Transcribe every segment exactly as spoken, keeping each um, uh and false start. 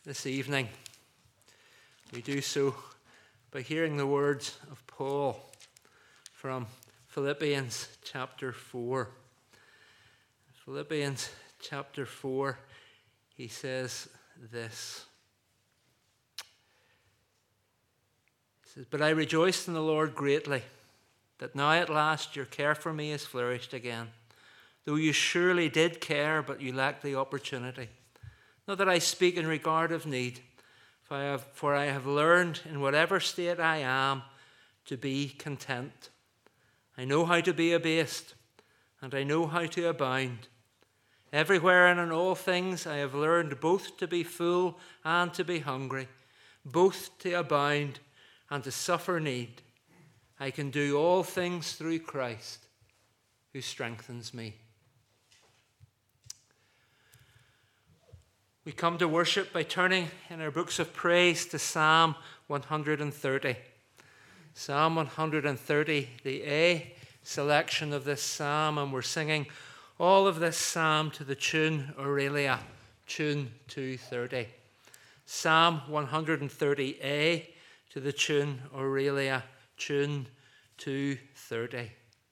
this evening, we do so by hearing the words of Paul from Philippians chapter four. Philippians chapter four, he says this. He says, "But I rejoiced in the Lord greatly, that now at last your care for me has flourished again, though you surely did care, but you lacked the opportunity. Not that I speak in regard of need, for I have, for I have learned in whatever state I am to be content. I know how to be abased, and I know how to abound. Everywhere and in all things I have learned both to be full and to be hungry, both to abound and to suffer need. I can do all things through Christ, who strengthens me." We come to worship by turning in our books of praise to Psalm one hundred thirty. Psalm one hundred thirty, the A selection of this psalm, and we're singing all of this psalm to the tune Aurelia, tune two thirty. Psalm one hundred thirty A to the tune Aurelia, tune two thirty.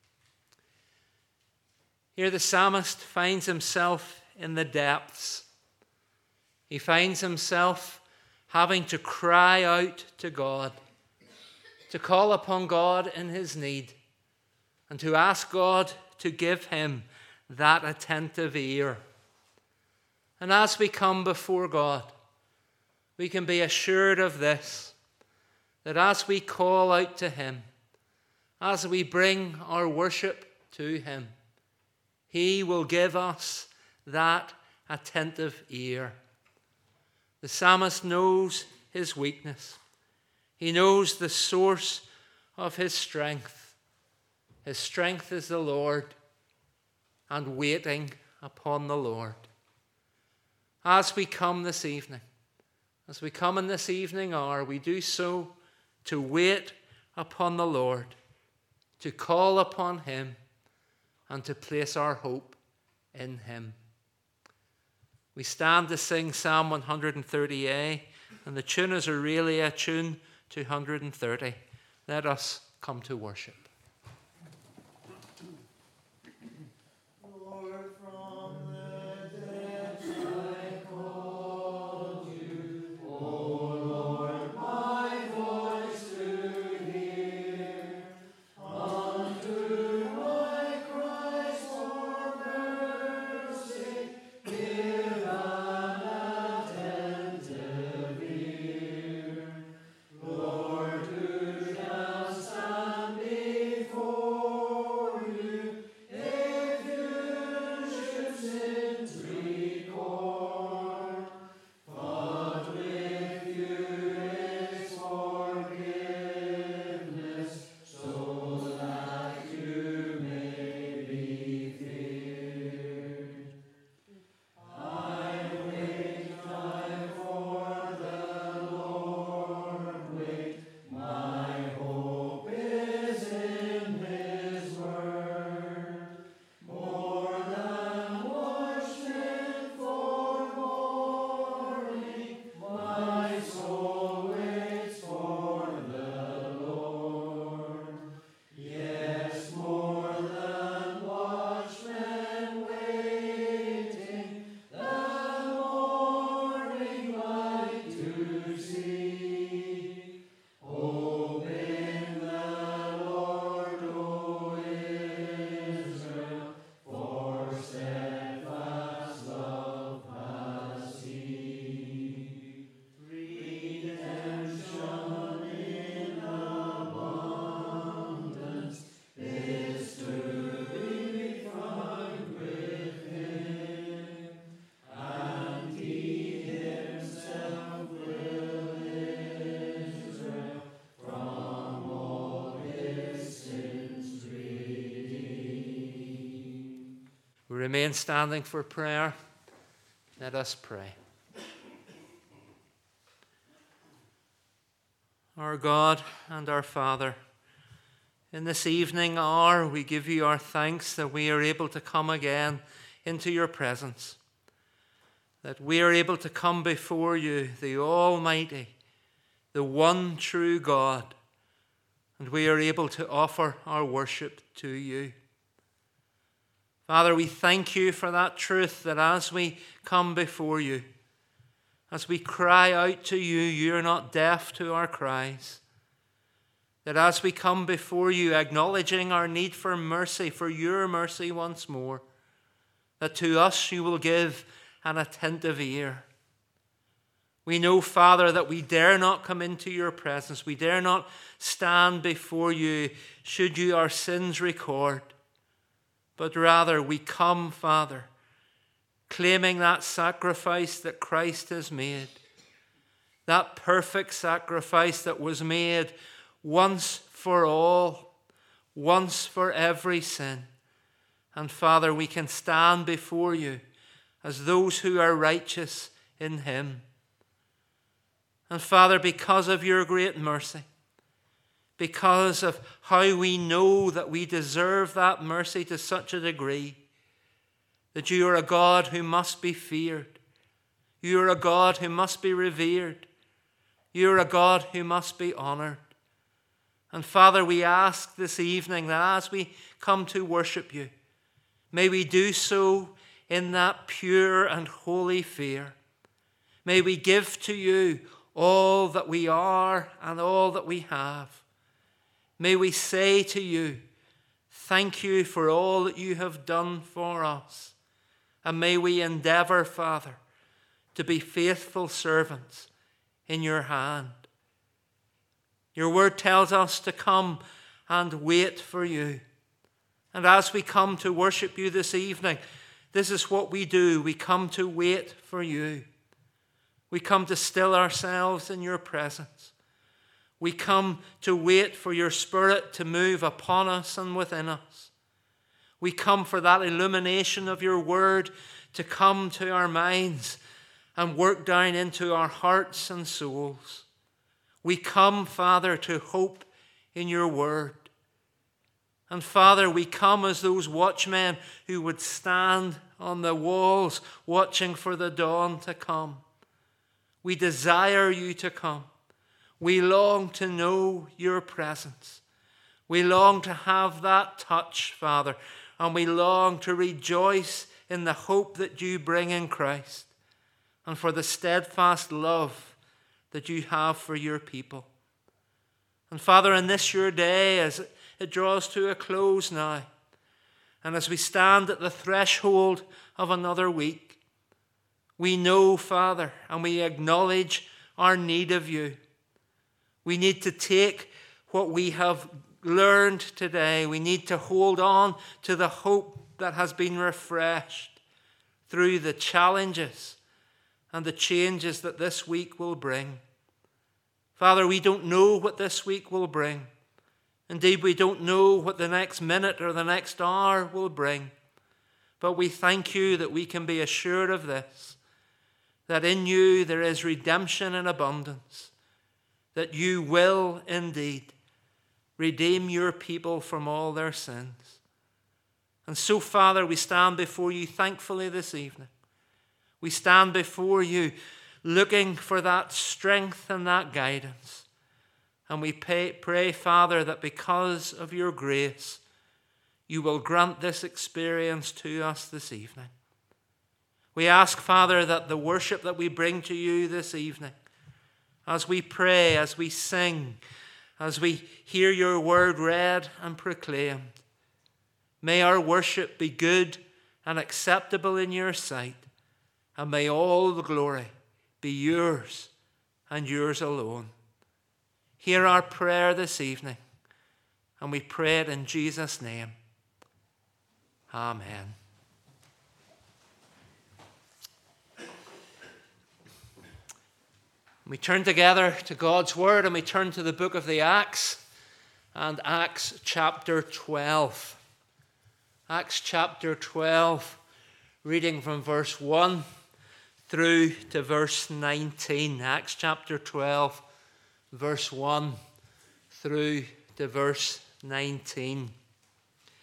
Here the psalmist finds himself in the depths. He finds himself having to cry out to God, to call upon God in his need, and to ask God to give him that attentive ear. And as we come before God, we can be assured of this, that as we call out to him, as we bring our worship to him, he will give us that attentive ear. The psalmist knows his weakness. He knows the source of his strength. His strength is the Lord, and waiting upon the Lord. As we come this evening, as we come in this evening hour, we do so to wait upon the Lord, to call upon him, and to place our hope in him. We stand to sing Psalm one hundred thirty A, and the tune is Aurelia, tune two hundred thirty. Let us come to worship. We remain standing for prayer. Let us pray. Our God and our Father, in this evening hour we give you our thanks that we are able to come again into your presence. that we are able to come before you, the Almighty, the one true God, and we are able to offer our worship to you. Father, we thank you for that truth, that as we come before you, as we cry out to you, you are not deaf to our cries. That as we come before you, acknowledging our need for mercy, for your mercy once more, that to us you will give an attentive ear. We know, Father, that we dare not come into your presence. We dare not stand before you should you our sins record. But rather we come, Father, claiming that sacrifice that Christ has made, that perfect sacrifice that was made once for all, once for every sin. And Father, we can stand before you as those who are righteous in him. And Father, because of your great mercy, because of how we know that we deserve that mercy to such a degree, that you are a God who must be feared. You are a God who must be revered. You are a God who must be honored. And Father, we ask this evening that as we come to worship you, may we do so in that pure and holy fear. May we give to you all that we are and all that we have. May we say to you, thank you for all that you have done for us. And may we endeavor, Father, to be faithful servants in your hand. Your word tells us to come and wait for you. And as we come to worship you this evening, this is what we do. We come to wait for you. We come to still ourselves in your presence. We come to wait for your Spirit to move upon us and within us. We come for that illumination of your word to come to our minds and work down into our hearts and souls. We come, Father, to hope in your word. And Father, we come as those watchmen who would stand on the walls watching for the dawn to come. We desire you to come. We long to know your presence. We long to have that touch, Father, and we long to rejoice in the hope that you bring in Christ and for the steadfast love that you have for your people. And Father, in this your day, as it draws to a close now, and as we stand at the threshold of another week, we know, Father, and we acknowledge our need of you. We need to take what we have learned today. We need to hold on to the hope that has been refreshed through the challenges and the changes that this week will bring. Father, we don't know what this week will bring. Indeed, we don't know what the next minute or the next hour will bring. But we thank you that we can be assured of this, that in you there is redemption in abundance, that you will indeed redeem your people from all their sins. And so, Father, we stand before you thankfully this evening. We stand before you looking for that strength and that guidance. And we pray, pray, Father, that because of your grace, you will grant this experience to us this evening. We ask, Father, that the worship that we bring to you this evening, as we pray, as we sing, as we hear your word read and proclaimed, may our worship be good and acceptable in your sight, and may all the glory be yours and yours alone. Hear our prayer this evening, and we pray it in Jesus' name. Amen. We turn together to God's Word, and we turn to the book of the Acts, and Acts chapter twelve. Acts chapter twelve, reading from verse one through to verse nineteen. Acts chapter twelve, verse one through to verse nineteen.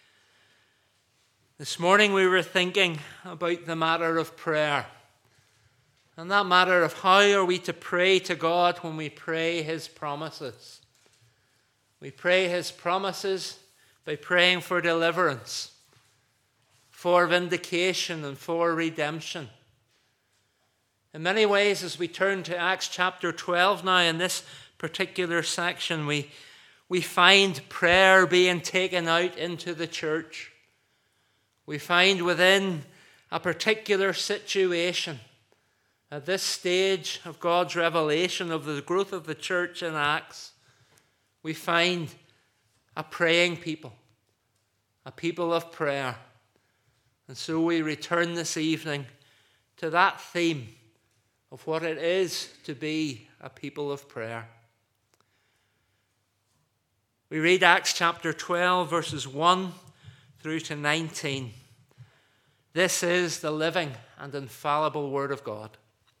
This morning we were thinking about the matter of prayer. And that matter of how are we to pray to God when we pray his promises. We pray his promises by praying for deliverance, for vindication, and for redemption. In many ways, as we turn to Acts chapter twelve now, in this particular section, we, we find prayer being taken out into the church. We find within a particular situation, at this stage of God's revelation of the growth of the church in Acts, we find a praying people, a people of prayer. And so we return this evening to that theme of what it is to be a people of prayer. We read Acts chapter twelve, verses one through to nineteen. This is the living and infallible Word of God.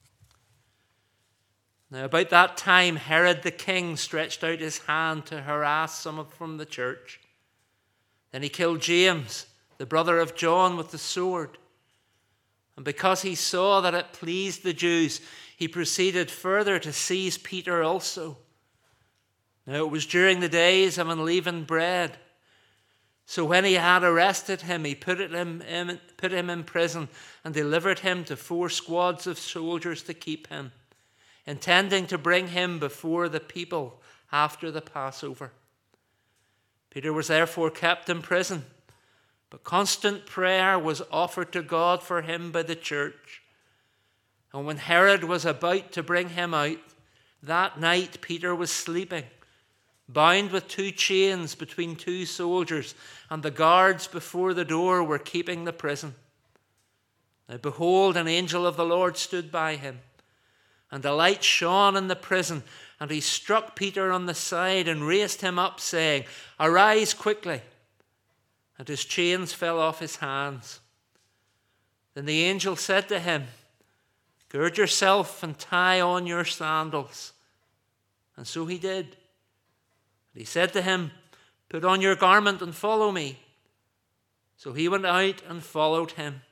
Now, about that time, Herod the king stretched out his hand to harass some from the church. Then he killed James, the brother of John, with the sword. And because he saw that it pleased the Jews, he proceeded further to seize Peter also. Now, it was during the days of unleavened bread. So when he had arrested him, he put him in, put him in prison and delivered him to four squads of soldiers to keep him, intending to bring him before the people after the Passover. Peter was therefore kept in prison, but constant prayer was offered to God for him by the church. And when Herod was about to bring him out, that night Peter was sleeping, bound with two chains between two soldiers, and the guards before the door were keeping the prison. Now behold, an angel of the Lord stood by him, and a light shone in the prison, and he struck Peter on the side and raised him up, saying, "Arise quickly." And his chains fell off his hands. Then the angel said to him, "Gird yourself and tie on your sandals." And so he did. And he said to him, "Put on your garment and follow me." So he went out and followed him,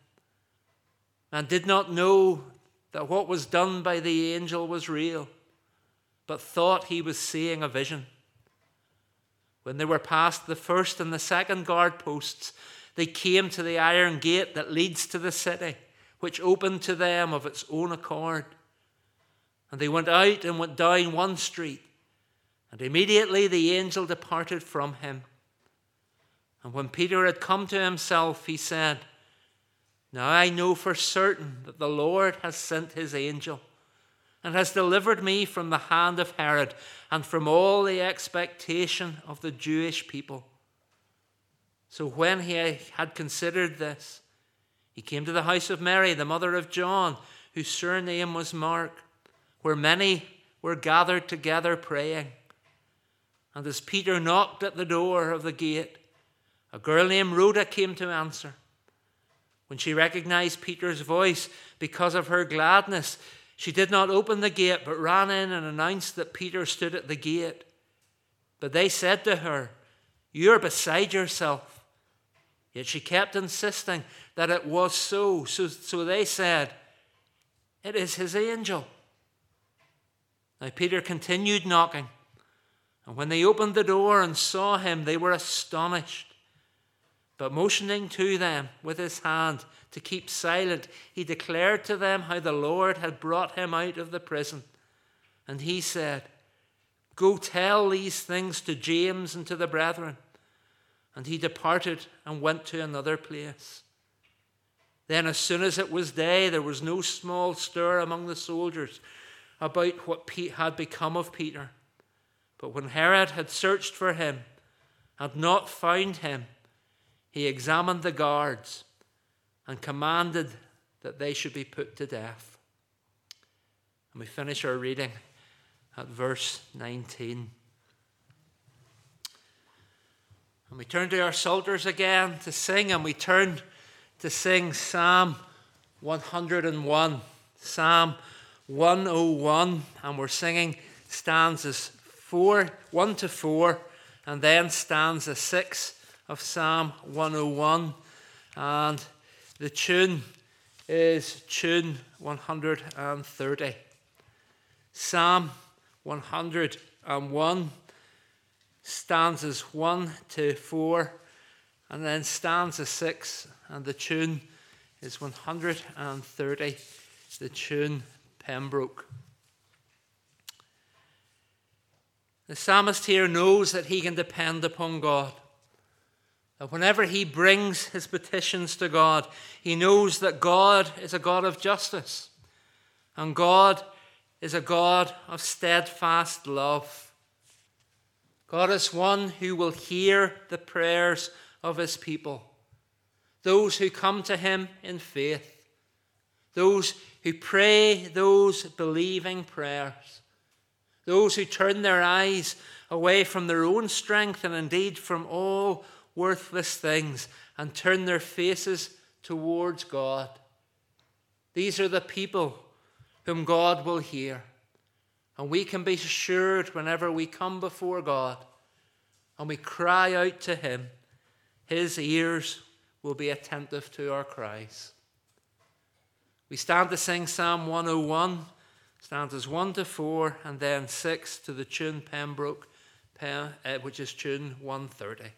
and did not know that what was done by the angel was real, but thought he was seeing a vision. When they were past the first and the second guard posts, they came to the iron gate that leads to the city, which opened to them of its own accord. And they went out and went down one street, and immediately the angel departed from him. And when Peter had come to himself, he said, "Now I know for certain that the Lord has sent his angel, and has delivered me from the hand of Herod, and from all the expectation of the Jewish people." So when he had considered this, he came to the house of Mary, the mother of John, whose surname was Mark, where many were gathered together praying. And as Peter knocked at the door of the gate, a girl named Rhoda came to answer. When she recognized Peter's voice because of her gladness, she did not open the gate, but ran in and announced that Peter stood at the gate. But they said to her, "You're beside yourself." Yet she kept insisting that it was so. So, so they said, "It is his angel." Now Peter continued knocking, and when they opened the door and saw him, they were astonished. But motioning to them with his hand to keep silent, he declared to them how the Lord had brought him out of the prison. And he said, "Go tell these things to James and to the brethren." And he departed and went to another place. Then as soon as it was day, there was no small stir among the soldiers about what had become of Peter. But when Herod had searched for him, and not found him, he examined the guards and commanded that they should be put to death. And we finish our reading at verse nineteen. And we turn to our psalters again to sing, and we turn to sing Psalm one hundred and one. Psalm one oh one, and we're singing stanzas four, one to four, and then stanza six of Psalm one oh one. And the tune is tune one hundred thirty. Psalm one hundred one, stanzas one to four, and then stanza six, and the tune is one hundred thirty, the tune Pembroke. The psalmist here knows that he can depend upon God. That whenever he brings his petitions to God, he knows that God is a God of justice, and God is a God of steadfast love. God is one who will hear the prayers of his people, those who come to him in faith, those who pray those believing prayers, those who turn their eyes away from their own strength and indeed from all worthless things and turn their faces towards God. These are the people whom God will hear. And we can be assured whenever we come before God and we cry out to him, his ears will be attentive to our cries. We stand to sing Psalm one oh one, stanzas one to four, and then six to the tune Pembroke, which is tune one thirty.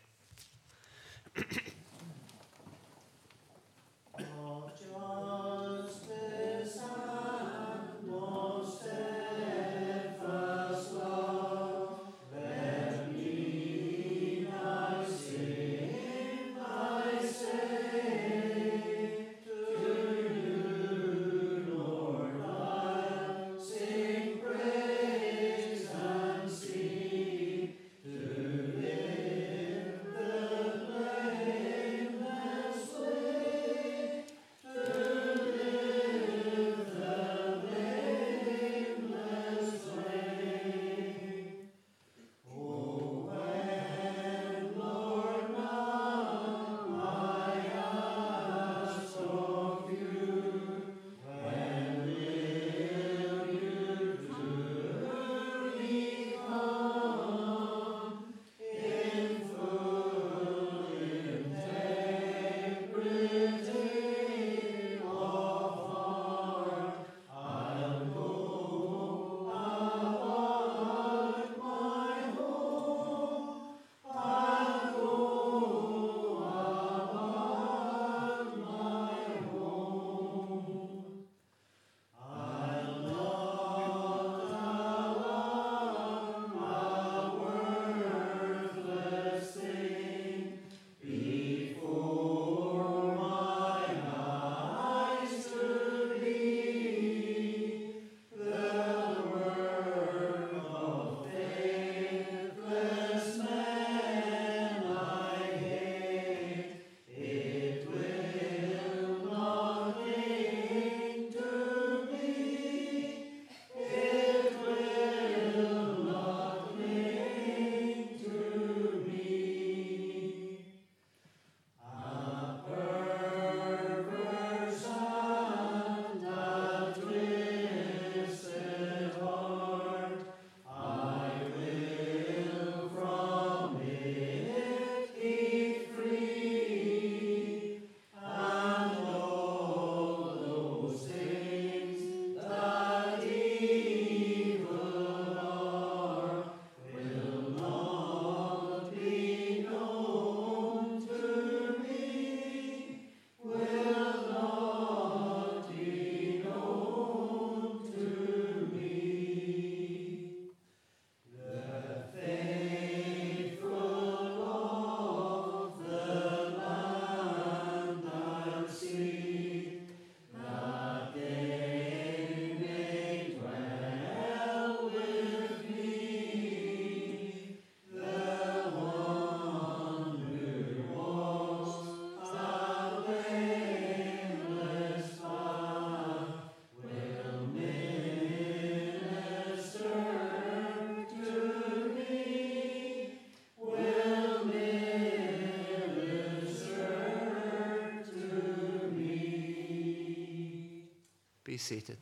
Be seated.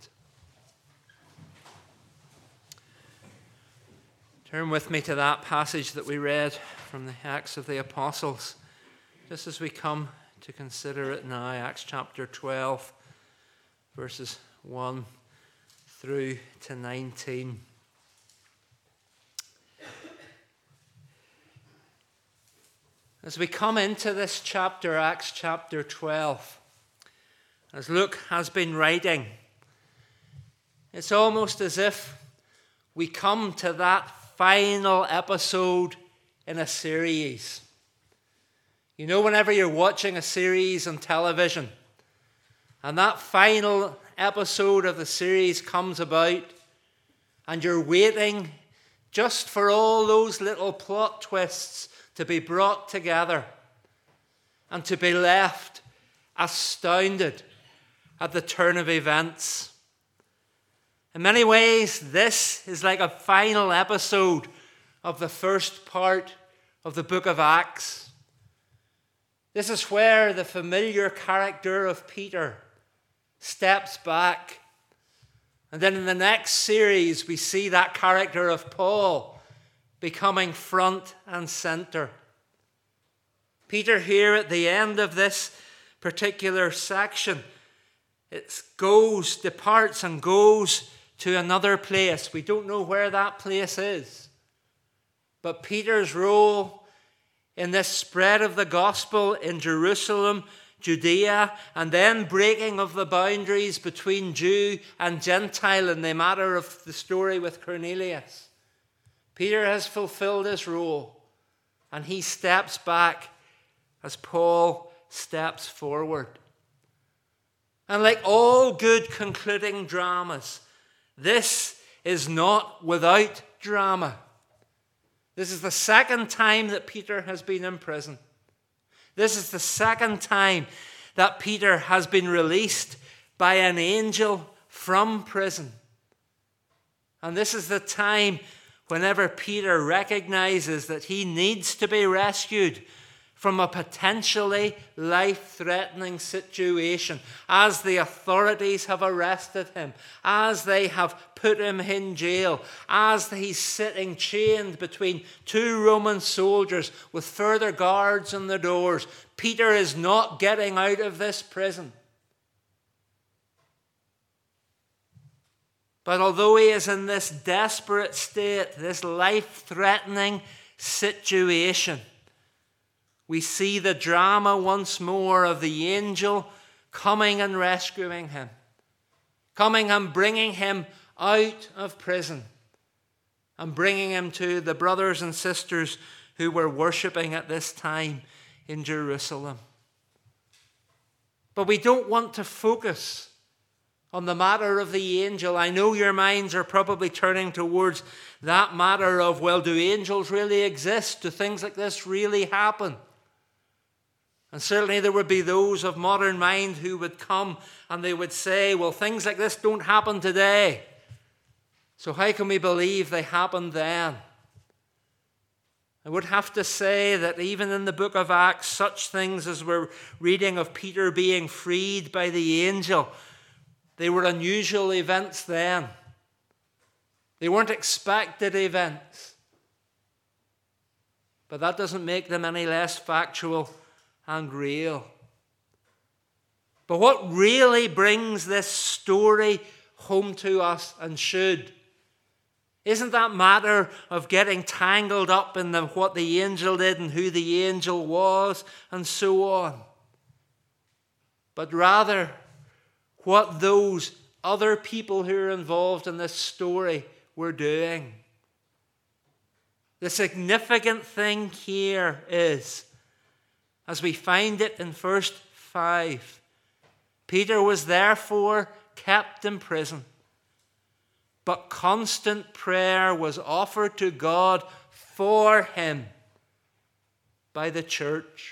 Turn with me to that passage that we read from the Acts of the Apostles, just as we come to consider it now, Acts chapter twelve verses one through to nineteen. As we come into this chapter, Acts chapter twelve, as Luke has been writing, it's almost as if we come to that final episode in a series. You know, whenever you're watching a series on television, and that final episode of the series comes about, and you're waiting just for all those little plot twists to be brought together and to be left astounded at the turn of events. In many ways, this is like a final episode of the first part of the book of Acts. This is where the familiar character of Peter steps back. And then in the next series, we see that character of Paul becoming front and center. Peter here at the end of this particular section, it goes, departs and goes to another place. We don't know where that place is. But Peter's role in this spread of the gospel in Jerusalem, Judea, and then breaking of the boundaries between Jew and Gentile in the matter of the story with Cornelius. Peter has fulfilled his role, and he steps back as Paul steps forward. And like all good concluding dramas, this is not without drama. This is the second time that Peter has been in prison. This is the second time that Peter has been released by an angel from prison. And this is the time whenever Peter recognizes that he needs to be rescued from a potentially life-threatening situation, as the authorities have arrested him, as they have put him in jail, as he's sitting chained between two Roman soldiers with further guards on the doors. Peter is not getting out of this prison. But although he is in this desperate state, this life-threatening situation, we see the drama once more of the angel coming and rescuing him, coming and bringing him out of prison, and bringing him to the brothers and sisters who were worshipping at this time in Jerusalem. But we don't want to focus on the matter of the angel. I know your minds are probably turning towards that matter of, well, do angels really exist? Do things like this really happen? And certainly there would be those of modern mind who would come and they would say, well, things like this don't happen today. So how can we believe they happened then? I would have to say that even in the book of Acts, such things as we're reading of Peter being freed by the angel, they were unusual events then. They weren't expected events. But that doesn't make them any less factual and real. But what really brings this story home to us, and should, isn't that matter of getting tangled up in the, what the angel did and who the angel was and so on. But rather, what those other people who are involved in this story were doing. The significant thing here is, as we find it in verse five, Peter was therefore kept in prison, but constant prayer was offered to God for him by the church.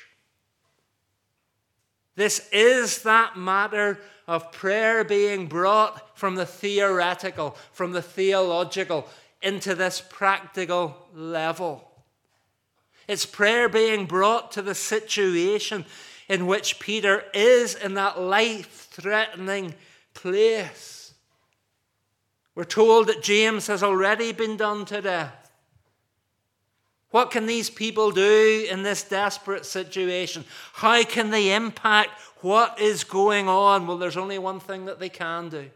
This is that matter of prayer being brought from the theoretical, from the theological, into this practical level. It's prayer being brought to the situation in which Peter is in that life-threatening place. We're told that James has already been done to death. What can these people do in this desperate situation? How can they impact what is going on? Well, there's only one thing that they can do.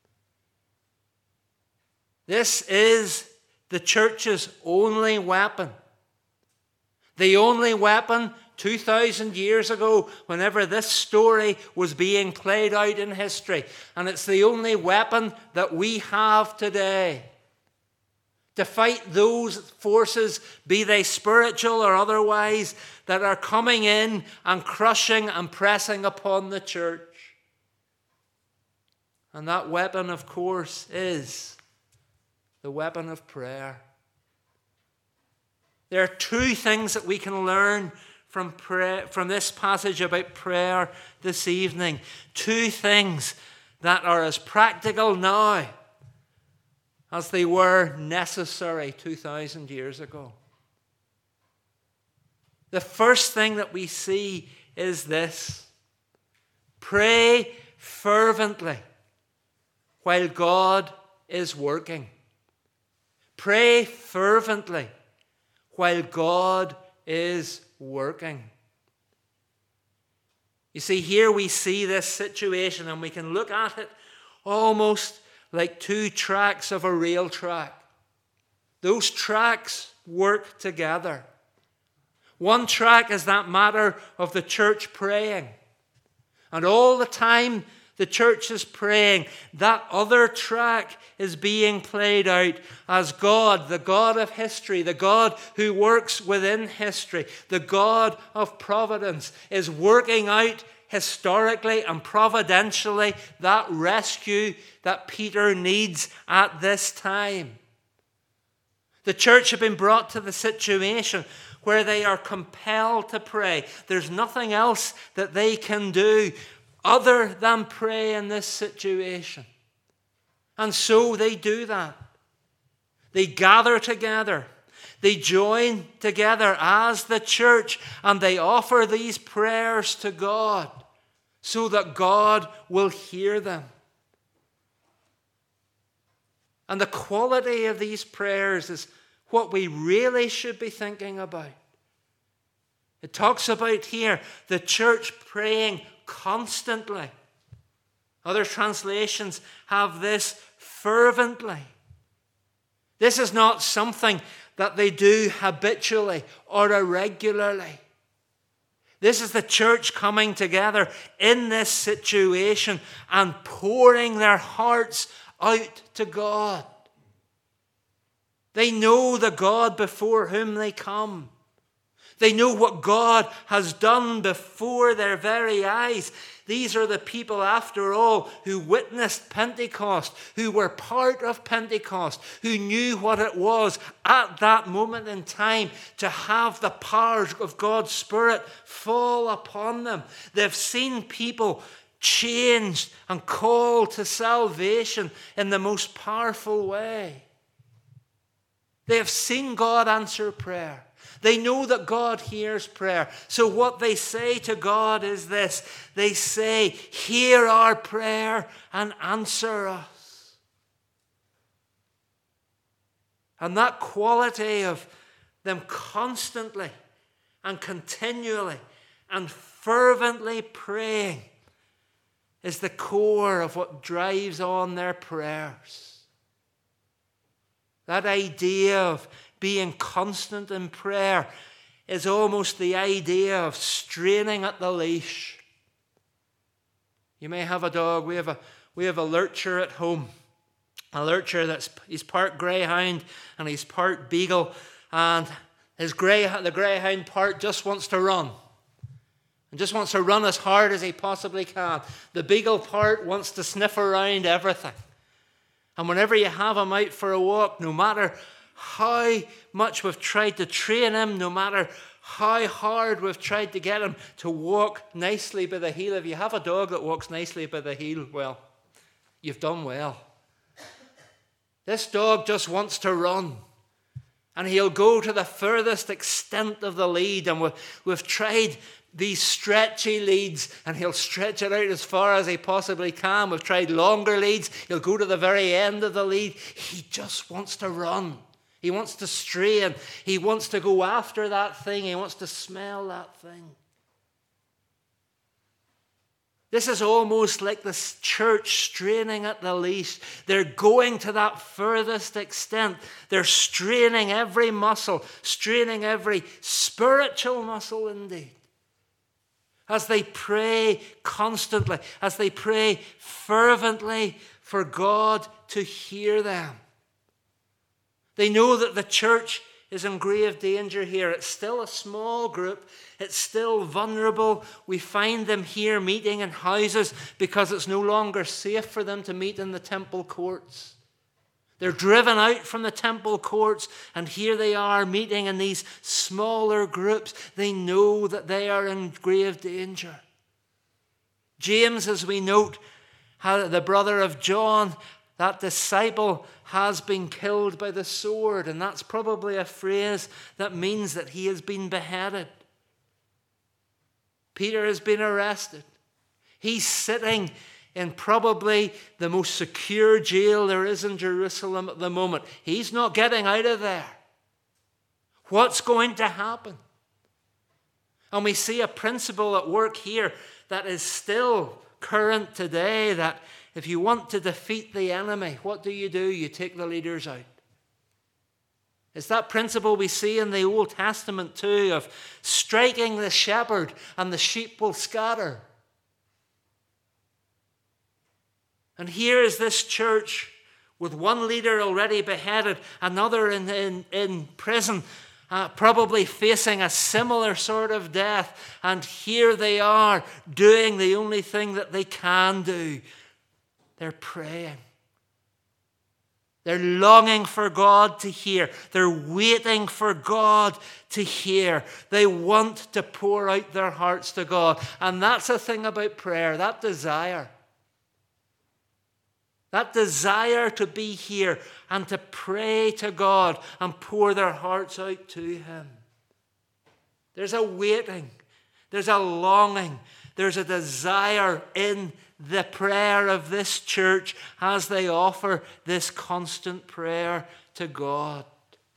This is the church's only weapon. The only weapon two thousand years ago, whenever this story was being played out in history. And it's the only weapon that we have today to fight those forces, be they spiritual or otherwise, that are coming in and crushing and pressing upon the church. And that weapon, of course, is the weapon of prayer. There are two things that we can learn from prayer, from this passage about prayer this evening. Two things that are as practical now as they were necessary two thousand years ago. The first thing that we see is this: pray fervently while God is working. Pray fervently while God is working. You see, here we see this situation, and we can look at it almost like two tracks of a rail track. Those tracks work together. One track is that matter of the church praying. And all the time the church is praying, that other track is being played out as God, the God of history, the God who works within history, the God of providence, is working out historically and providentially that rescue that Peter needs at this time. The church have been brought to the situation where they are compelled to pray. There's nothing else that they can do other than pray in this situation. And so they do that. They gather together. They join together as the church, and they offer these prayers to God so that God will hear them. And the quality of these prayers is what we really should be thinking about. It talks about here the church praying constantly. Other translations have this fervently. This is not something that they do habitually or irregularly. This is the church coming together in this situation and pouring their hearts out to God. They know the God before whom they come. They know what God has done before their very eyes. These are the people, after all, who witnessed Pentecost, who were part of Pentecost, who knew what it was at that moment in time to have the power of God's Spirit fall upon them. They've seen people changed and called to salvation in the most powerful way. They have seen God answer prayer. They know that God hears prayer. So what they say to God is this. They say, hear our prayer and answer us. And that quality of them constantly and continually and fervently praying is the core of what drives on their prayers. That idea of being constant in prayer is almost the idea of straining at the leash. You may have a dog. We have a we have a lurcher at home. A lurcher that's he's part greyhound and he's part beagle, and his grey the greyhound part just wants to run. And just wants to run as hard as he possibly can. The beagle part wants to sniff around everything. And whenever you have him out for a walk, no matter how much we've tried to train him, no matter how hard we've tried to get him to walk nicely by the heel. If you have a dog that walks nicely by the heel, well, you've done well. This dog just wants to run. And he'll go to the furthest extent of the lead. And we've, we've tried these stretchy leads, and he'll stretch it out as far as he possibly can. We've tried longer leads. He'll go to the very end of the lead. He just wants to run. He wants to strain. He wants to go after that thing. He wants to smell that thing. This is almost like the church straining at the least. They're going to that furthest extent. They're straining every muscle, straining every spiritual muscle indeed. As they pray constantly, as they pray fervently for God to hear them. They know that the church is in grave danger here. It's still a small group. It's still vulnerable. We find them here meeting in houses because it's no longer safe for them to meet in the temple courts. They're driven out from the temple courts, and here they are meeting in these smaller groups. They know that they are in grave danger. James, as we note, the brother of John, that disciple has been killed by the sword, and that's probably a phrase that means that he has been beheaded. Peter has been arrested. He's sitting in probably the most secure jail there is in Jerusalem at the moment. He's not getting out of there. What's going to happen? And we see a principle at work here that is still current today, that if you want to defeat the enemy, what do you do? You take the leaders out. It's that principle we see in the Old Testament too, of striking the shepherd and the sheep will scatter. And here is this church with one leader already beheaded, another in, in, in prison, uh, probably facing a similar sort of death. And here they are doing the only thing that they can do. They're praying. They're longing for God to hear. They're waiting for God to hear. They want to pour out their hearts to God. And that's the thing about prayer, that desire. That desire to be here and to pray to God and pour their hearts out to Him. There's a waiting. There's a longing. There's a desire in the prayer of this church as they offer this constant prayer to God.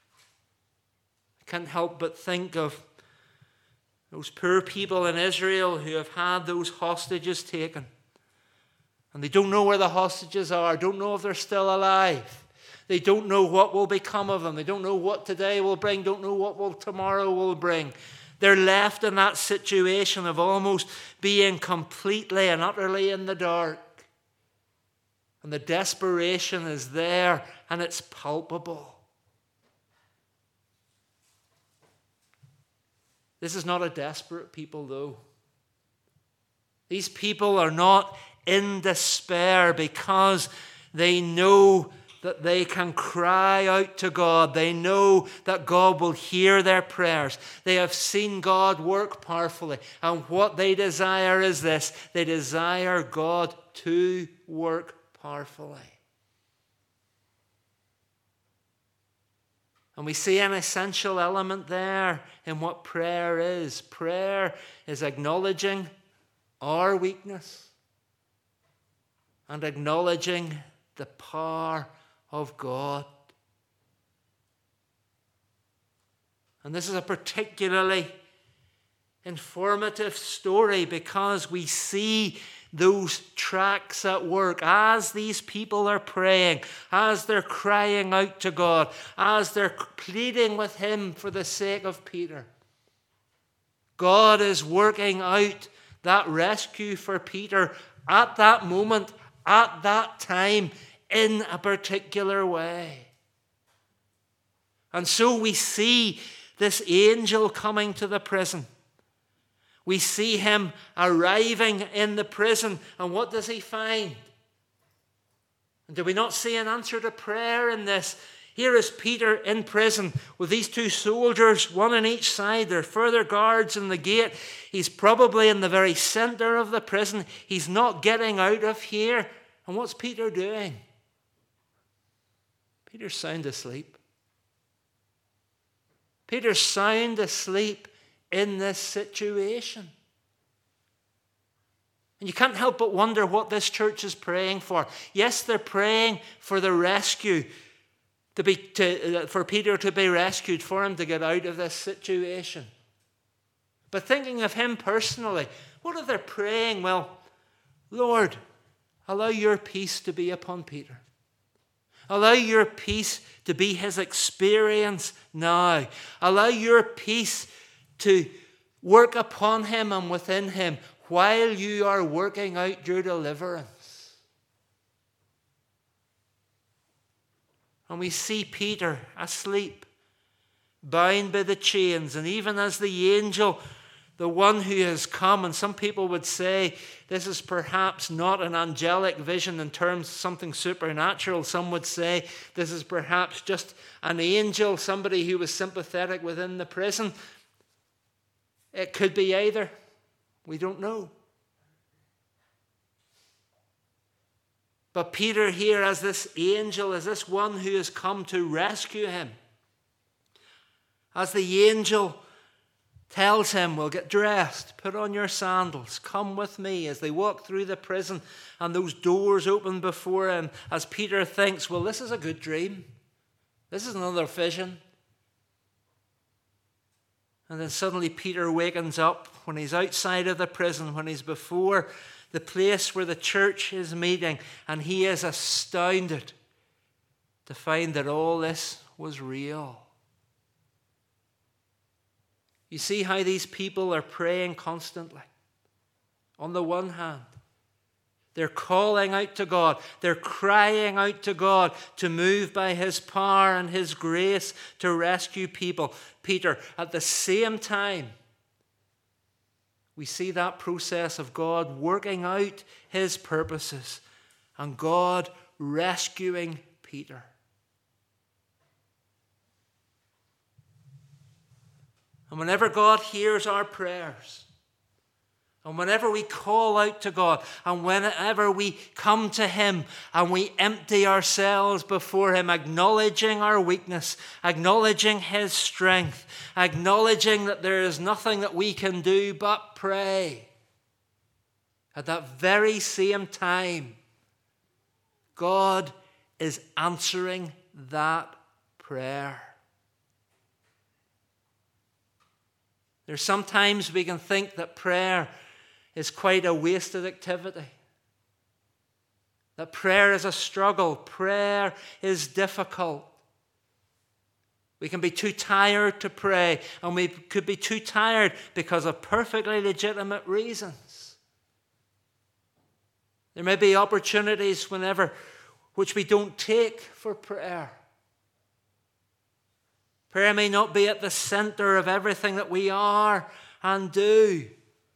I can't help but think of those poor people in Israel who have had those hostages taken. And they don't know where the hostages are, don't know if they're still alive. They don't know what will become of them. They don't know what today will bring, don't know what will tomorrow will bring. They're left in that situation of almost being completely and utterly in the dark. And the desperation is there and it's palpable. This is not a desperate people, though. These people are not in despair because they know that they can cry out to God. They know that God will hear their prayers. They have seen God work powerfully. And what they desire is this. They desire God to work powerfully. And we see an essential element there in what prayer is. Prayer is acknowledging our weakness and acknowledging the power of God. And this is a particularly informative story because we see those tracks at work as these people are praying, as they're crying out to God, as they're pleading with Him for the sake of Peter. God is working out that rescue for Peter at that moment, at that time, in a particular way. And so we see this angel coming to the prison. We see him arriving in the prison, and what does he find? And do we not see an answer to prayer in this? Here is Peter in prison with these two soldiers, one on each side. There are further guards in the gate. He's probably in the very center of the prison. He's not getting out of here. And what's Peter doing? Peter's sound asleep. Peter's sound asleep in this situation. And you can't help but wonder what this church is praying for. Yes, they're praying for the rescue, to be, to, for Peter to be rescued, for him to get out of this situation. But thinking of him personally, what are they praying? Well, Lord, allow your peace to be upon Peter. Allow your peace to be his experience now. Allow your peace to work upon him and within him while you are working out your deliverance. And we see Peter asleep, bound by the chains, and even as the angel, the one who has come, and some people would say this is perhaps not an angelic vision in terms of something supernatural. Some would say this is perhaps just an angel, somebody who was sympathetic within the prison. It could be either. We don't know. But Peter here, as this angel, as this one who has come to rescue him, as the angel tells him, well, get dressed, put on your sandals, come with me, as they walk through the prison and those doors open before him, as Peter thinks, well, this is a good dream. This is another vision. And then suddenly Peter wakens up when he's outside of the prison, when he's before the place where the church is meeting, and he is astounded to find that all this was real. You see how these people are praying constantly. On the one hand, they're calling out to God. They're crying out to God to move by his power and his grace to rescue people. Peter, at the same time, we see that process of God working out his purposes and God rescuing Peter. And whenever God hears our prayers, and whenever we call out to God, and whenever we come to him and we empty ourselves before him, acknowledging our weakness, acknowledging his strength, acknowledging that there is nothing that we can do but pray, at that very same time, God is answering that prayer. There's sometimes we can think that prayer is quite a wasted activity. That prayer is a struggle. Prayer is difficult. We can be too tired to pray, and we could be too tired because of perfectly legitimate reasons. There may be opportunities whenever which we don't take for prayer. Prayer may not be at the center of everything that we are and do.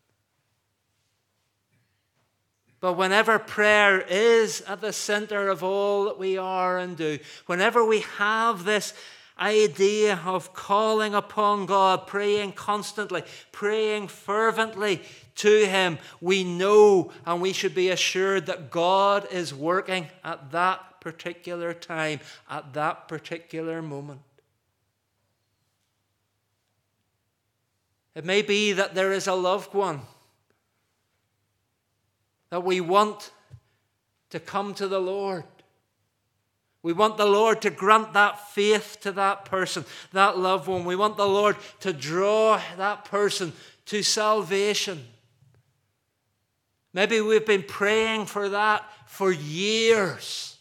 But whenever prayer is at the center of all that we are and do, whenever we have this idea of calling upon God, praying constantly, praying fervently to him, we know and we should be assured that God is working at that particular time, at that particular moment. It may be that there is a loved one that we want to come to the Lord. We want the Lord to grant that faith to that person, that loved one. We want the Lord to draw that person to salvation. Maybe we've been praying for that for years,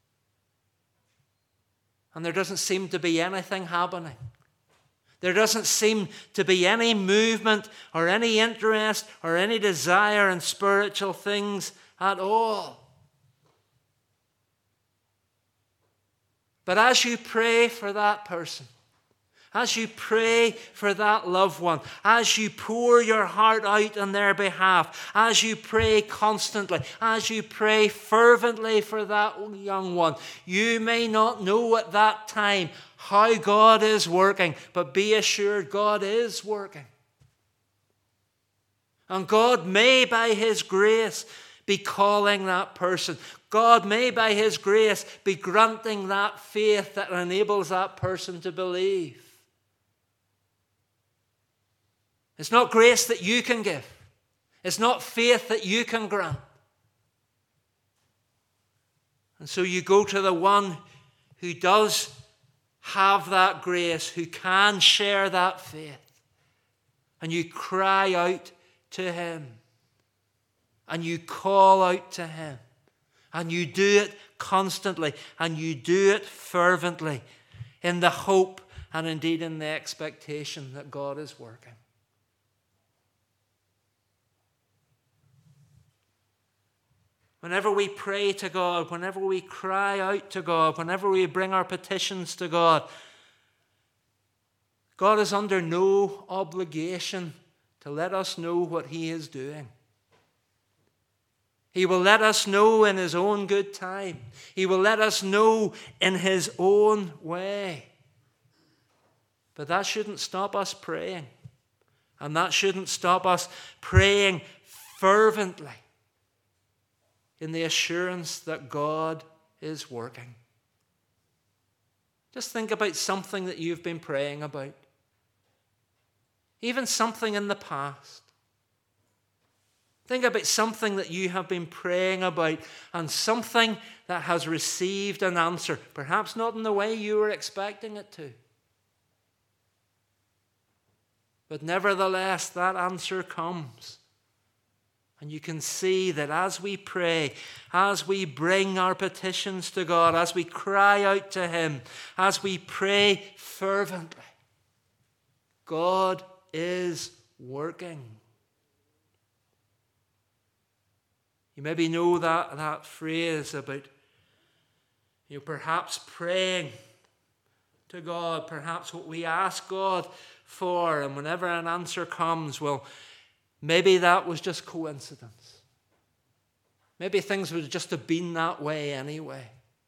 and there doesn't seem to be anything happening. There doesn't seem to be any movement or any interest or any desire in spiritual things at all. But as you pray for that person, as you pray for that loved one, as you pour your heart out on their behalf, as you pray constantly, as you pray fervently for that young one, you may not know at that time how God is working, but be assured God is working. And God may, by his grace, be calling that person. God may, by his grace, be granting that faith that enables that person to believe. It's not grace that you can give. It's not faith that you can grant. And so you go to the one who does have that grace, who can share that faith. And you cry out to him. And you call out to him. And you do it constantly. And you do it fervently. In the hope and indeed in the expectation that God is working. Whenever we pray to God, whenever we cry out to God, whenever we bring our petitions to God, God is under no obligation to let us know what he is doing. He will let us know in his own good time. He will let us know in his own way. But that shouldn't stop us praying. And that shouldn't stop us praying fervently in the assurance that God is working. Just think about something that you've been praying about. Even something in the past. Think about something that you have been praying about and something that has received an answer, perhaps not in the way you were expecting it to. But nevertheless, that answer comes. And you can see that as we pray, as we bring our petitions to God, as we cry out to him, as we pray fervently, God is working. You maybe know that, that phrase about, you know, perhaps praying to God, perhaps what we ask God for, and whenever an answer comes, well, maybe that was just coincidence. Maybe things would just have been that way anyway.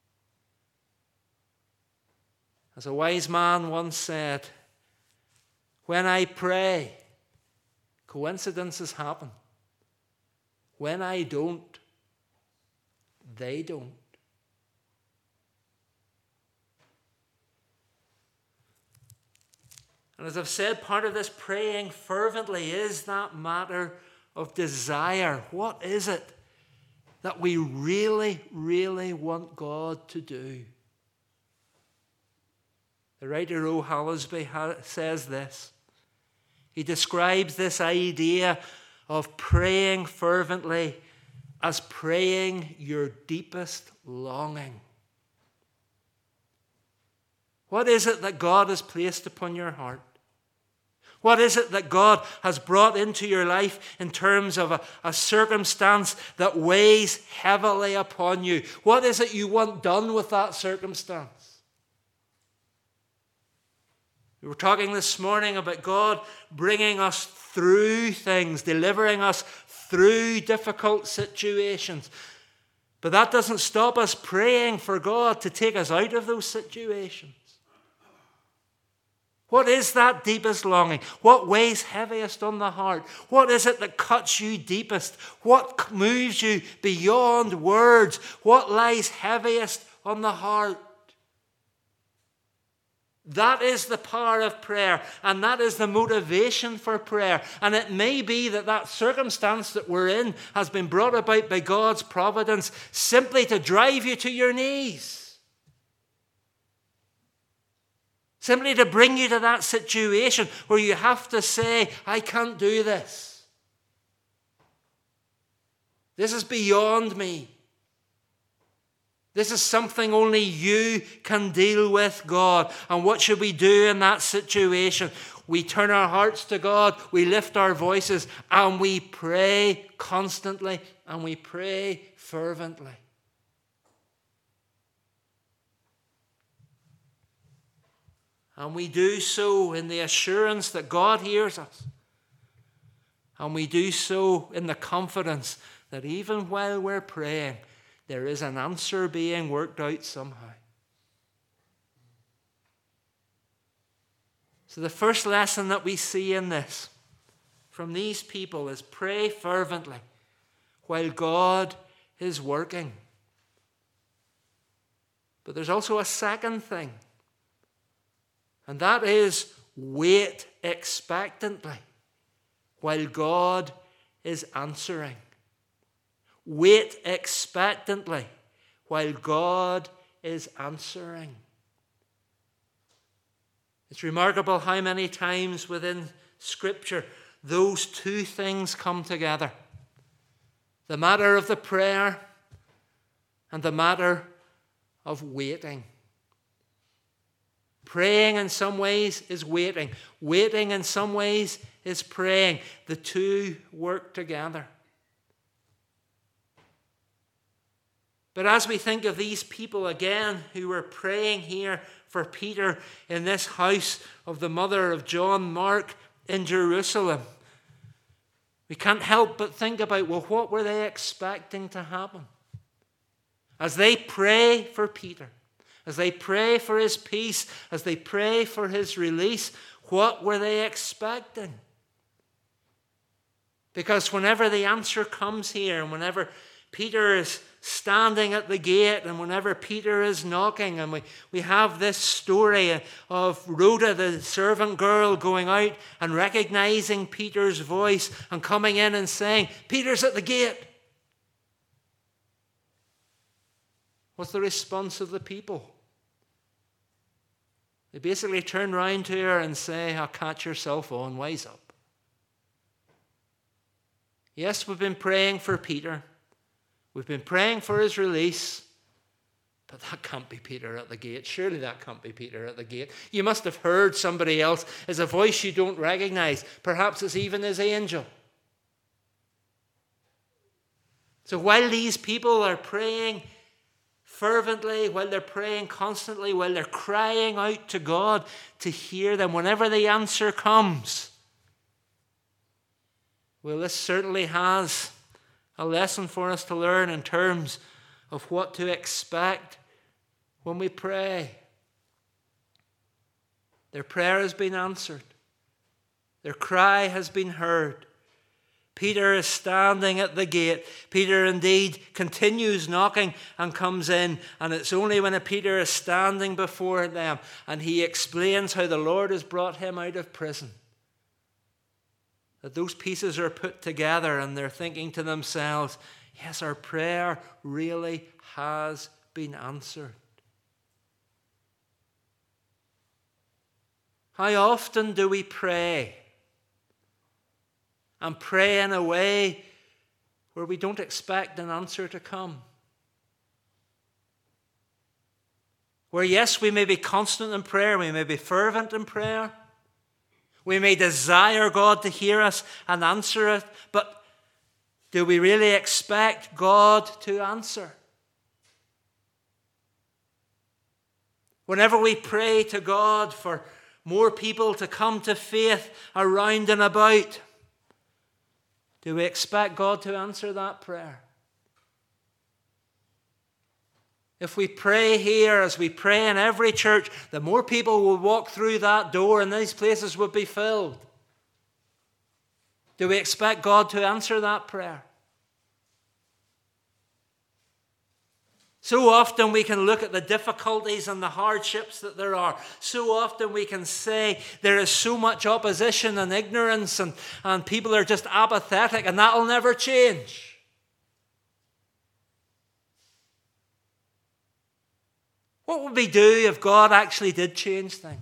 As a wise man once said, when I pray, coincidences happen. When I don't, they don't. And as I've said, part of this praying fervently is that matter of desire. What is it that we really, really want God to do? The writer O. Hallesby says this. He describes this idea of praying fervently as praying your deepest longing. What is it that God has placed upon your heart? What is it that God has brought into your life in terms of a, a circumstance that weighs heavily upon you? What is it you want done with that circumstance? We were talking this morning about God bringing us through things, delivering us through difficult situations. But that doesn't stop us praying for God to take us out of those situations. What is that deepest longing? What weighs heaviest on the heart? What is it that cuts you deepest? What moves you beyond words? What lies heaviest on the heart? That is the power of prayer, and that is the motivation for prayer. And it may be that that circumstance that we're in has been brought about by God's providence simply to drive you to your knees. Simply to bring you to that situation where you have to say, I can't do this. This is beyond me. This is something only you can deal with, God. And what should we do in that situation? We turn our hearts to God, we lift our voices, and we pray constantly, and we pray fervently. And we do so in the assurance that God hears us. And we do so in the confidence that even while we're praying, there is an answer being worked out somehow. So the first lesson that we see in this from these people is pray fervently while God is working. But there's also a second thing, and that is wait expectantly while God is answering. Wait expectantly while God is answering. It's remarkable how many times within Scripture those two things come together. The matter of the prayer and the matter of waiting. Praying in some ways is waiting. Waiting in some ways is praying. The two work together. But as we think of these people again who were praying here for Peter in this house of the mother of John Mark in Jerusalem, we can't help but think about, well, what were they expecting to happen? As they pray for Peter, as they pray for his peace, as they pray for his release, what were they expecting? Because whenever the answer comes here, and whenever Peter is standing at the gate, and whenever Peter is knocking, and we, we have this story of Rhoda, the servant girl, going out and recognizing Peter's voice and coming in and saying, "Peter's at the gate." What's the response of the people? They basically turn round to her and say, "Oh, catch yourself on, wise up." Yes, we've been praying for Peter. We've been praying for his release. But that can't be Peter at the gate. Surely that can't be Peter at the gate. You must have heard somebody else. It's a voice you don't recognize. Perhaps it's even his angel. So while these people are praying fervently, while they're praying constantly, while they're crying out to God to hear them, whenever the answer comes, well, this certainly has a lesson for us to learn in terms of what to expect when we pray. Their prayer has been answered. Their cry has been heard. Peter is standing at the gate. Peter indeed continues knocking and comes in. And it's only when Peter is standing before them and he explains how the Lord has brought him out of prison that those pieces are put together, and they're thinking to themselves, yes, our prayer really has been answered. How often do we pray? And pray in a way where we don't expect an answer to come. Where, yes, we may be constant in prayer, we may be fervent in prayer, we may desire God to hear us and answer it, but do we really expect God to answer? Whenever we pray to God for more people to come to faith around and about, do we expect God to answer that prayer? If we pray here, as we pray in every church, the more people will walk through that door and these places will be filled. Do we expect God to answer that prayer? So often we can look at the difficulties and the hardships that there are. So often we can say there is so much opposition and ignorance and, and people are just apathetic, and that will never change. What would we do if God actually did change things?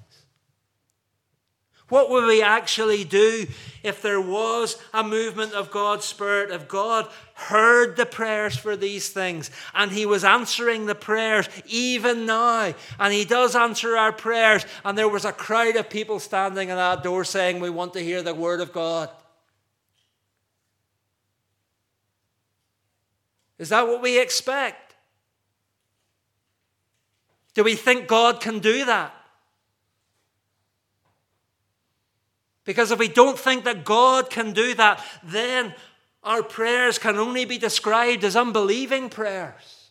What would we actually do if there was a movement of God's Spirit, if God heard the prayers for these things and He was answering the prayers even now, and He does answer our prayers, and there was a crowd of people standing at that door saying, we want to hear the Word of God? Is that what we expect? Do we think God can do that? Because if we don't think that God can do that, then our prayers can only be described as unbelieving prayers.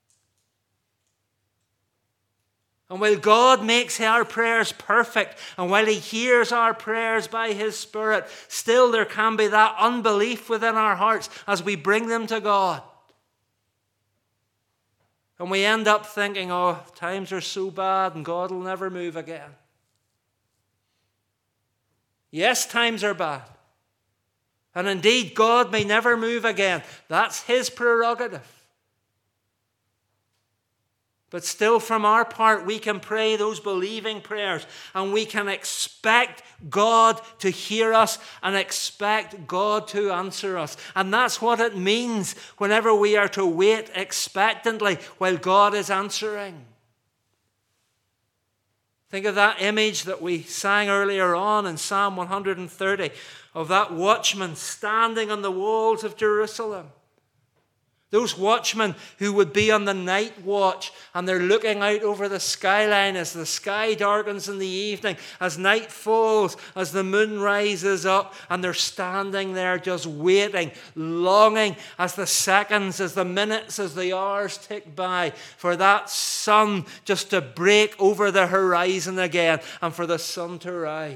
And while God makes our prayers perfect, and while He hears our prayers by His Spirit, still there can be that unbelief within our hearts as we bring them to God. And we end up thinking, oh, times are so bad and God will never move again. Yes, times are bad. And indeed, God may never move again. That's His prerogative. But still, from our part, we can pray those believing prayers, and we can expect God to hear us and expect God to answer us. And that's what it means whenever we are to wait expectantly while God is answering. Think of that image that we sang earlier on in Psalm one hundred thirty of that watchman standing on the walls of Jerusalem. Those watchmen who would be on the night watch, and they're looking out over the skyline as the sky darkens in the evening, as night falls, as the moon rises up, and they're standing there just waiting, longing as the seconds, as the minutes, as the hours tick by, for that sun just to break over the horizon again and for the sun to rise.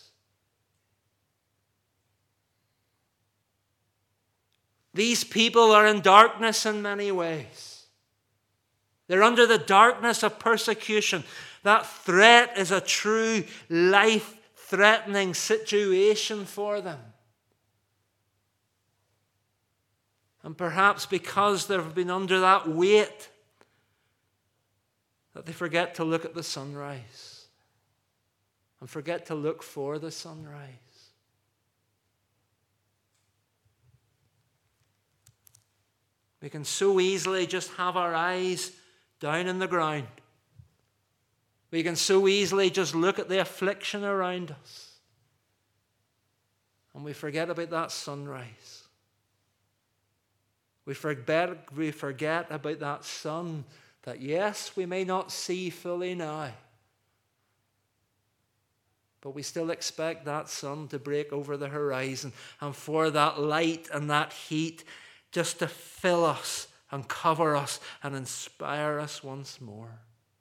These people are in darkness in many ways. They're under the darkness of persecution. That threat is a true life-threatening situation for them. And perhaps because they've been under that weight, that they forget to look at the sunrise and forget to look for the sunrise. We can so easily just have our eyes down in the ground. We can so easily just look at the affliction around us. And we forget about that sunrise. We forget, we forget about that sun that, yes, we may not see fully now, but we still expect that sun to break over the horizon and for that light and that heat just to fill us and cover us and inspire us once more.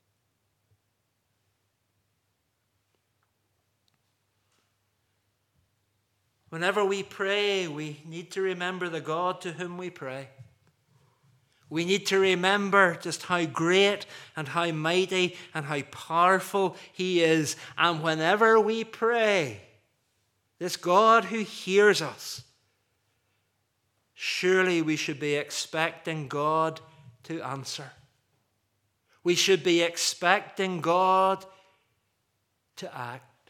Whenever we pray, we need to remember the God to whom we pray. We need to remember just how great and how mighty and how powerful He is. And whenever we pray, this God who hears us, surely we should be expecting God to answer. We should be expecting God to act.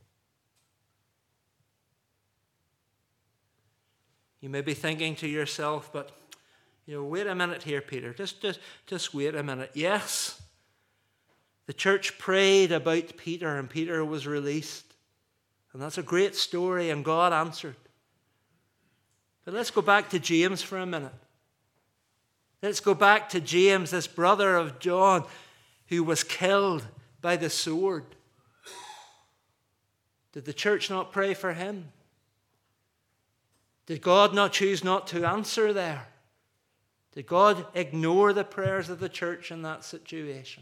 You may be thinking to yourself, but you know, wait a minute here, Peter. Just, just, just wait a minute. Yes, the church prayed about Peter, and Peter was released, and that's a great story, and God answered. But let's go back to James for a minute. Let's go back to James, this brother of John, who was killed by the sword. Did the church not pray for him? Did God not choose not to answer there? Did God ignore the prayers of the church in that situation?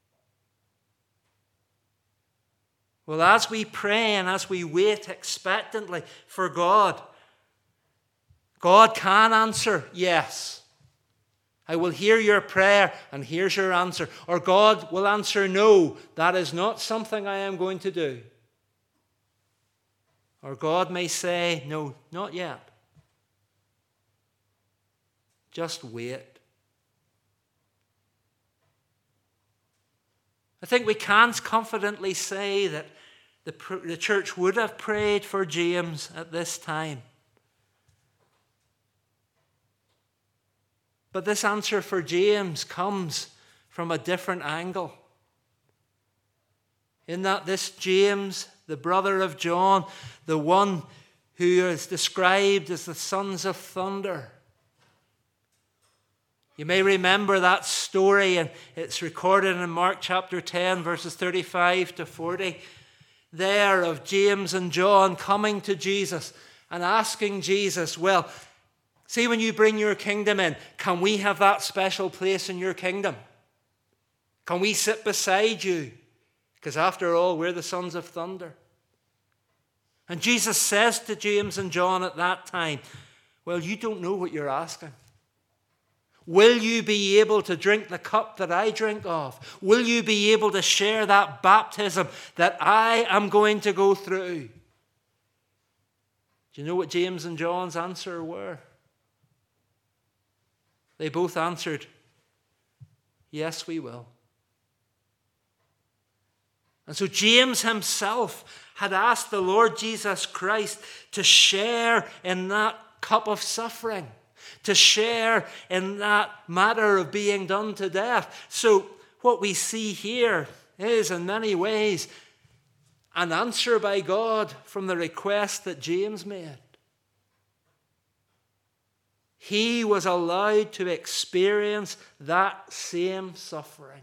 Well, as we pray and as we wait expectantly for God, God can answer, yes. I will hear your prayer, and here's your answer. Or God will answer, no, that is not something I am going to do. Or God may say, no, not yet. Just wait. I think we can confidently say that the, the church would have prayed for James at this time. But this answer for James comes from a different angle. In that this James, the brother of John, the one who is described as the sons of thunder. You may remember that story, and it's recorded in Mark chapter ten, verses thirty-five to forty. There of James and John coming to Jesus and asking Jesus, well, see, when you bring your kingdom in, can we have that special place in your kingdom? Can we sit beside you? Because after all, we're the sons of thunder. And Jesus says to James and John at that time, well, you don't know what you're asking. Will you be able to drink the cup that I drink of? Will you be able to share that baptism that I am going to go through? Do you know what James and John's answer were? They both answered, yes, we will. And so James himself had asked the Lord Jesus Christ to share in that cup of suffering, to share in that matter of being done to death. So what we see here is in many ways an answer by God from the request that James made. He was allowed to experience that same suffering.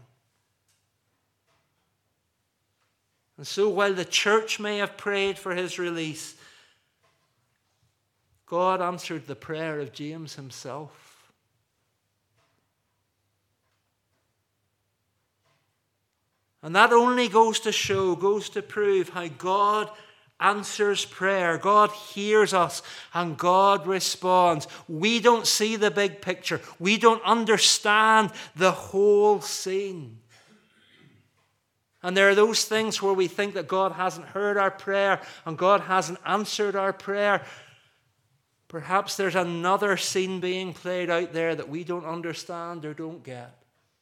And so while the church may have prayed for his release, God answered the prayer of James himself. And that only goes to show, goes to prove how God answers prayer. God hears us and God responds. We don't see the big picture. We don't understand the whole scene. And there are those things where we think that God hasn't heard our prayer and God hasn't answered our prayer. Perhaps there's another scene being played out there that we don't understand or don't get.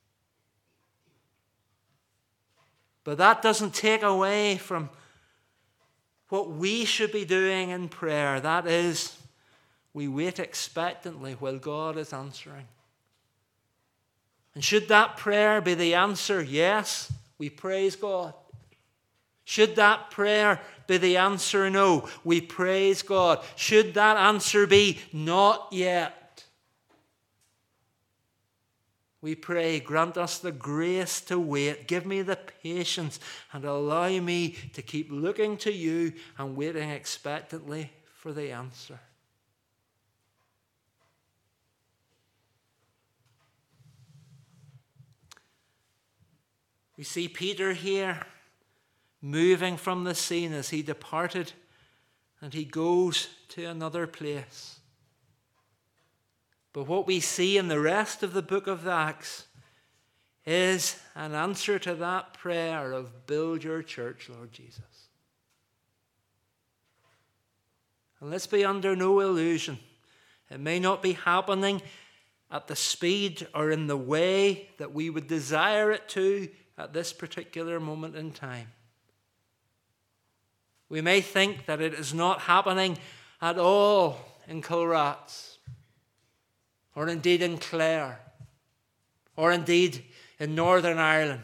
But that doesn't take away from what we should be doing in prayer. That is, we wait expectantly while God is answering. And should that prayer be the answer, yes, we praise God. Should that prayer be the answer, no, we praise God. Should that answer be not yet, we pray, grant us the grace to wait. Give me the patience and allow me to keep looking to you and waiting expectantly for the answer. We see Peter here moving from the scene as he departed and he goes to another place. But what we see in the rest of the book of Acts is an answer to that prayer of build your church, Lord Jesus. And let's be under no illusion. It may not be happening at the speed or in the way that we would desire it to at this particular moment in time. We may think that it is not happening at all in Kilrats, or indeed in Clare, or indeed in Northern Ireland.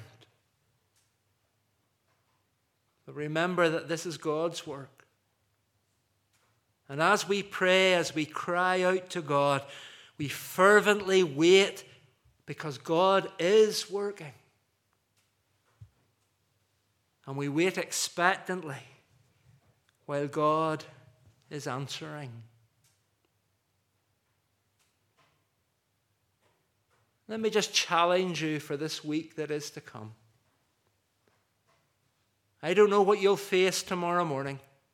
But remember that this is God's work. And as we pray, as we cry out to God, we fervently wait because God is working. And we wait expectantly while God is answering. Let me just challenge you for this week that is to come. I don't know what you'll face tomorrow morning.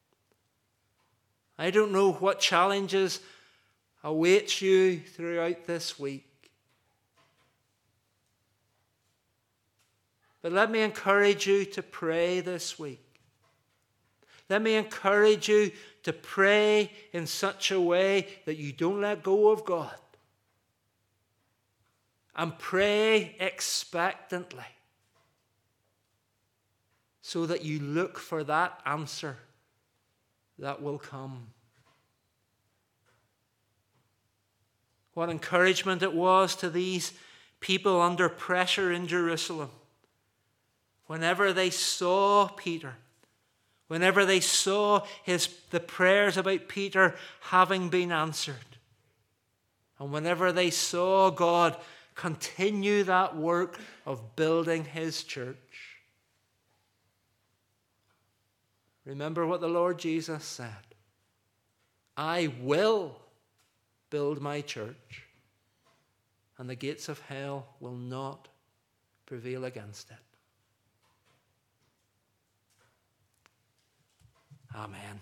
I don't know what challenges await you throughout this week. But let me encourage you to pray this week. Let me encourage you to pray in such a way that you don't let go of God. And pray expectantly so that you look for that answer that will come. What encouragement it was to these people under pressure in Jerusalem. Whenever they saw Peter, whenever they saw his, the prayers about Peter having been answered, and whenever they saw God continue that work of building his church. Remember what the Lord Jesus said. I will build my church, and the gates of hell will not prevail against it. Amen.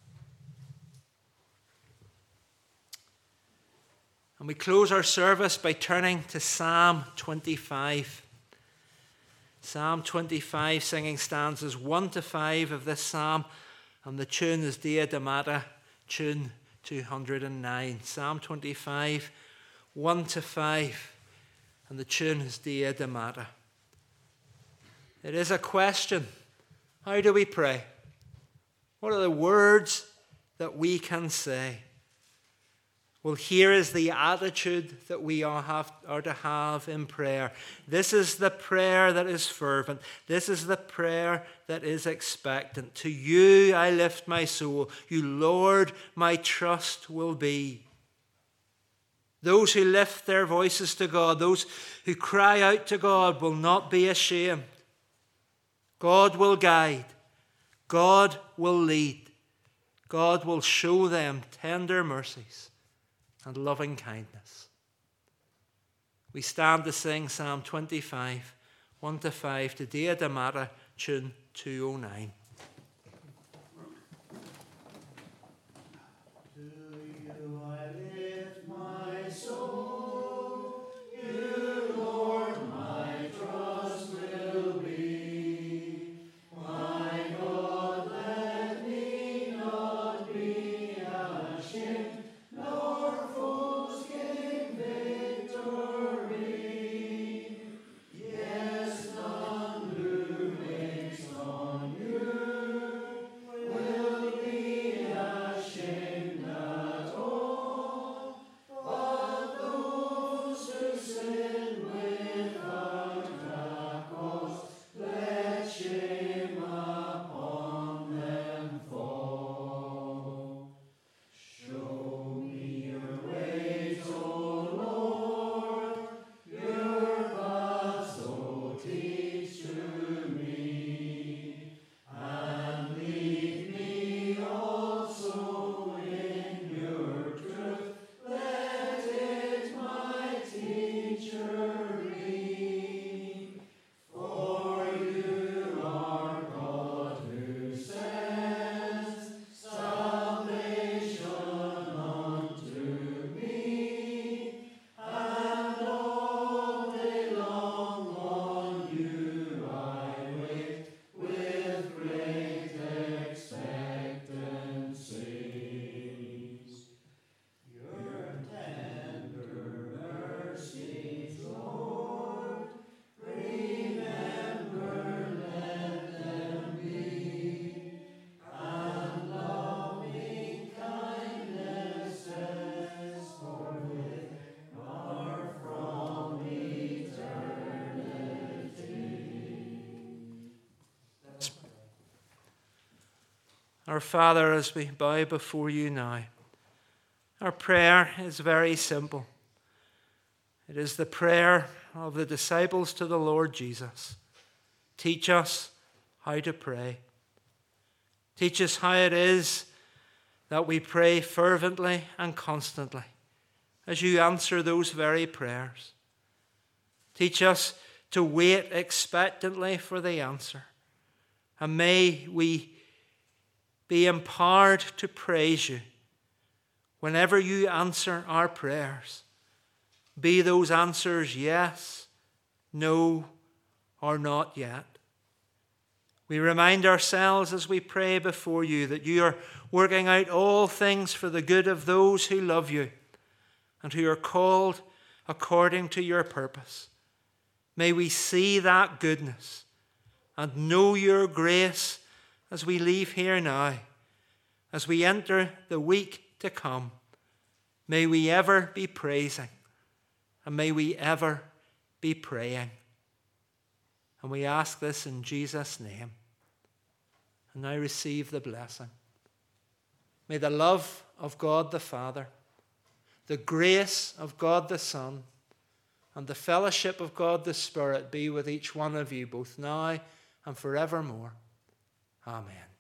And we close our service by turning to Psalm twenty-five. Psalm twenty-five, singing stanzas one to five of this psalm, and the tune is Dia Damata, tune two hundred nine. Psalm twenty-five, one to five, and the tune is Dia Damata. It is a question How do we pray? What are the words that we can say? Well, here is the attitude that we are, have, are to have in prayer. This is the prayer that is fervent. This is the prayer that is expectant. To you I lift my soul. You, Lord, my trust will be. Those who lift their voices to God, those who cry out to God, will not be ashamed. God will guide. God will lead. God will show them tender mercies and loving kindness. We stand to sing Psalm twenty-five, one to five, to Dea Damata, tune two oh nine. Our Father, as we bow before you now, our prayer is very simple. It is the prayer of the disciples to the Lord Jesus. Teach us how to pray. Teach us how it is that we pray fervently and constantly as you answer those very prayers. Teach us to wait expectantly for the answer. And may we be empowered to praise you whenever you answer our prayers. Be those answers yes, no, or not yet. We remind ourselves as we pray before you that you are working out all things for the good of those who love you and who are called according to your purpose. May we see that goodness and know your grace as we leave here now, as we enter the week to come. May we ever be praising, and may we ever be praying. And we ask this in Jesus' name. And now receive the blessing. May the love of God the Father, the grace of God the Son, and the fellowship of God the Spirit be with each one of you, both now and forevermore. Amen.